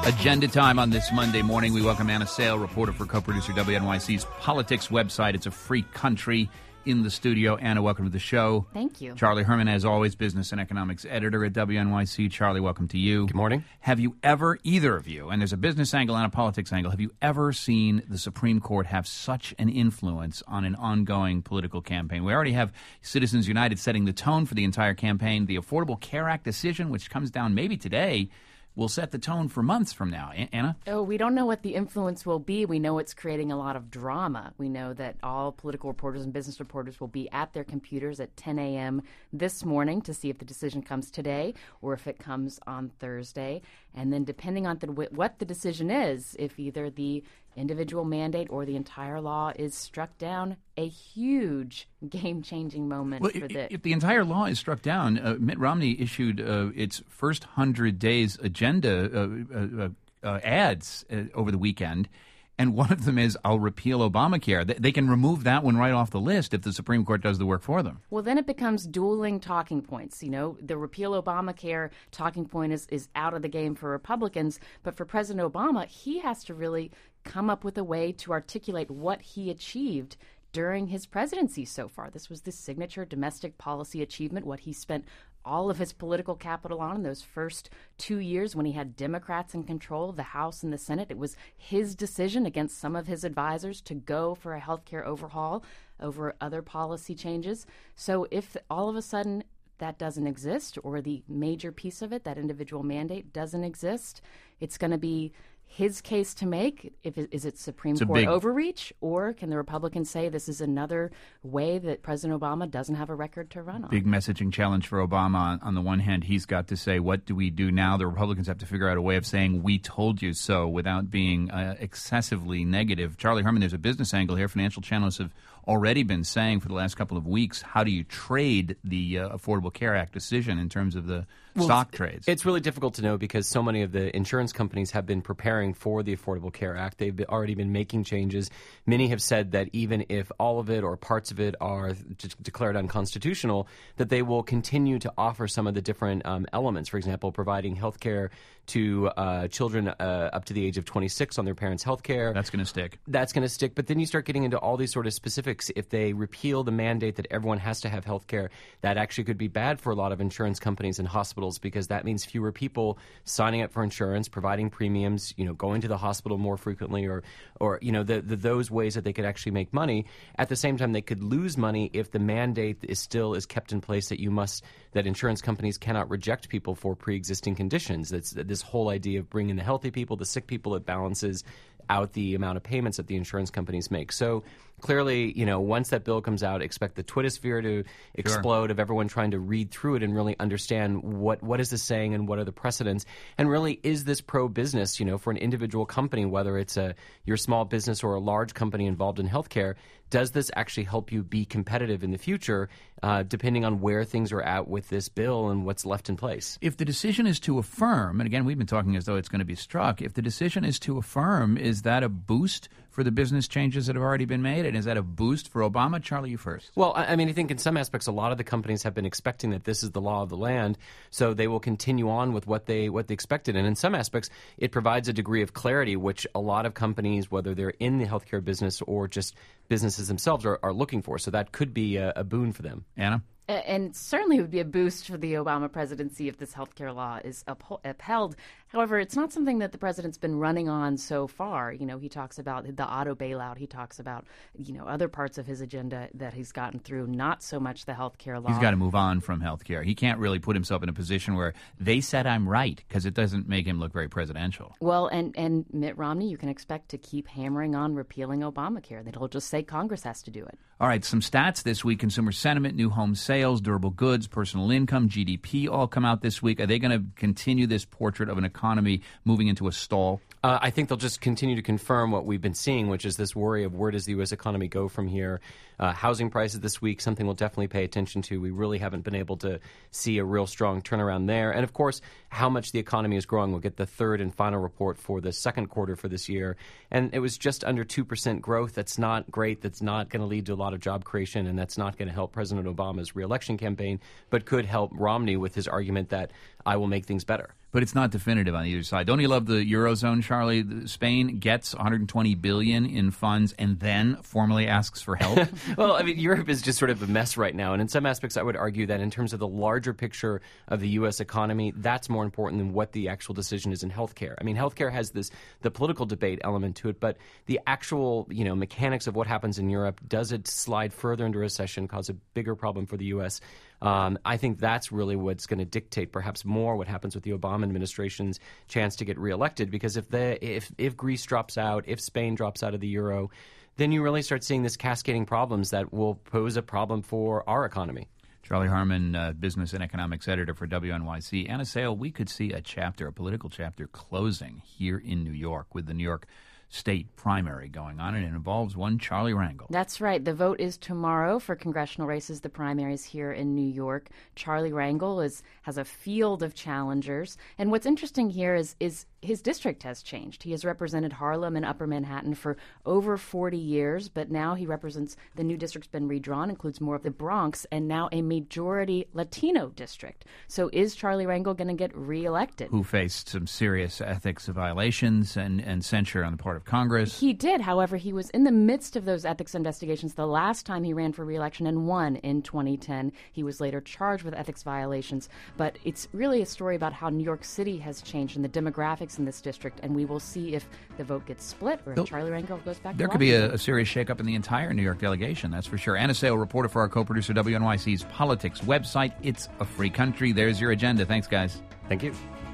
Agenda time on this Monday morning. We welcome Anna Sale, reporter for co-producer WNYC's politics website. It's a free country in the studio. Anna, welcome to the show. Thank you. Charlie Herman, as always, business and economics editor at WNYC. Charlie, welcome to you. Good morning. Have you ever, either of you, and there's a business angle and a politics angle, have you ever seen the Supreme Court have such an influence on an ongoing political campaign? We already have Citizens United setting the tone for the entire campaign. The Affordable Care Act decision, which comes down maybe today, will set the tone for months from now. Anna? Oh, we don't know what the influence will be. We know it's creating a lot of drama. We know that all political reporters and business reporters will be at their computers at 10 a.m. this morning to see if the decision comes today or if it comes on Thursday. And then depending on what the decision is, if either the individual mandate or the entire law is struck down, a huge game-changing moment for this. If the entire law is struck down, Mitt Romney issued its first 100 days agenda ads over the weekend, and one of them is, I'll repeal Obamacare. They can remove that one right off the list if the Supreme Court does the work for them. Well, then it becomes dueling talking points. You know, the repeal Obamacare talking point is out of the game for Republicans, but for President Obama, he has to really come up with a way to articulate what he achieved during his presidency so far. This was the signature domestic policy achievement, what he spent all of his political capital on in those first 2 years when he had Democrats in control of the House and the Senate. It was his decision against some of his advisors to go for a health care overhaul over other policy changes. So if all of a sudden that doesn't exist, or the major piece of it, that individual mandate, doesn't exist, it's going to be his case to make. Is it Supreme Court overreach, or can the Republicans say this is another way that President Obama doesn't have a record to run on? Big messaging challenge for Obama. On the one hand, he's got to say, what do we do now? The Republicans have to figure out a way of saying, we told you so, without being excessively negative. Charlie Herman, there's a business angle here. Financial channels have already been saying for the last couple of weeks, how do you trade the Affordable Care Act decision in terms of the stock trades? It's really difficult to know because so many of the insurance companies have been preparing for the Affordable Care Act. They've already been making changes. Many have said that even if all of it or parts of it are declared unconstitutional, that they will continue to offer some of the different elements. For example, providing health care to children up to the age of 26 on their parents' health care. That's going to stick. That's going to stick. But then you start getting into all these sort of specifics. If they repeal the mandate that everyone has to have health care, that actually could be bad for a lot of insurance companies and hospitals, because that means fewer people signing up for insurance, providing premiums, going to the hospital more frequently, or those ways that they could actually make money. At the same time, they could lose money if the mandate is kept in place that insurance companies cannot reject people for pre-existing conditions. That's this whole idea of bringing the healthy people, the sick people. It balances out the amount of payments that the insurance companies make. So clearly, once that bill comes out, expect the Twittersphere to explode of everyone trying to read through it and really understand what is this saying and what are the precedents. And really, is this pro-business, for an individual company, whether it's your small business or a large company involved in healthcare? Does this actually help you be competitive in the future, depending on where things are at with this bill and what's left in place? If the decision is to affirm, and again, we've been talking as though it's going to be struck, if the decision is to affirm, is that a boost for the business changes that have already been made? And is that a boost for Obama? Charlie, you first. Well, I think in some aspects, a lot of the companies have been expecting that this is the law of the land, so they will continue on with what they expected. And in some aspects, it provides a degree of clarity, which a lot of companies, whether they're in the healthcare business or just businesses themselves, are looking for. So that could be a boon for them. Anna? And certainly would be a boost for the Obama presidency if this healthcare law is upheld. However, it's not something that the president's been running on so far. He talks about the auto bailout. He talks about, other parts of his agenda that he's gotten through, not so much the healthcare law. He's got to move on from healthcare. He can't really put himself in a position where they said I'm right, because it doesn't make him look very presidential. Well, and Mitt Romney, you can expect to keep hammering on repealing Obamacare. That he'll just say Congress has to do it. All right, some stats this week. Consumer sentiment, new home sales, durable goods, personal income, GDP all come out this week. Are they going to continue this portrait of an economy moving into a stall? I think they'll just continue to confirm what we've been seeing, which is this worry of where does the U.S. economy go from here. Housing prices this week, something we'll definitely pay attention to. We really haven't been able to see a real strong turnaround there. And, of course, how much the economy is growing. We'll get the third and final report for the second quarter for this year. And it was just under 2% growth. That's not great. That's not going to lead to a lot of job creation, and that's not going to help President Obama's reelection campaign, but could help Romney with his argument that I will make things better. but it's not definitive on either side. Don't you love the Eurozone, Charlie? Spain gets $120 billion in funds and then formally asks for help. Well, I mean, Europe is just sort of a mess right now. And in some aspects, I would argue that in terms of the larger picture of the U.S. economy, that's more important than what the actual decision is in healthcare. I mean, healthcare has the political debate element to it, but the actual, mechanics of what happens in Europe, does it slide further into recession, cause a bigger problem for the U.S.? I think that's really what's going to dictate perhaps more what happens with the Obama administration's chance to get reelected. Because if Greece drops out, if Spain drops out of the euro, then you really start seeing this cascading problems that will pose a problem for our economy. Charlie Harmon, business and economics editor for WNYC. Anna Sale, we could see a political chapter closing here in New York with the New York State primary going on, and it involves one Charlie Rangel. That's right. The vote is tomorrow for congressional races, the primaries here in New York. Charlie Rangel has a field of challengers. And what's interesting here is his district has changed. He has represented Harlem and Upper Manhattan for over 40 years, but now he represents, the new district's been redrawn, includes more of the Bronx, and now a majority Latino district. So is Charlie Rangel going to get reelected? Who faced some serious ethics violations and censure on the part of Congress. He did. However, he was in the midst of those ethics investigations the last time he ran for re-election and won in 2010. He was later charged with ethics violations. But it's really a story about how New York City has changed and the demographics in this district, and we will see if the vote gets split or if Charlie Rangel goes back to There could be a serious shakeup in the entire New York delegation, that's for sure. Anna Sale, reporter for our co-producer WNYC's Politics website. It's a free country. There's your agenda. Thanks, guys. Thank you.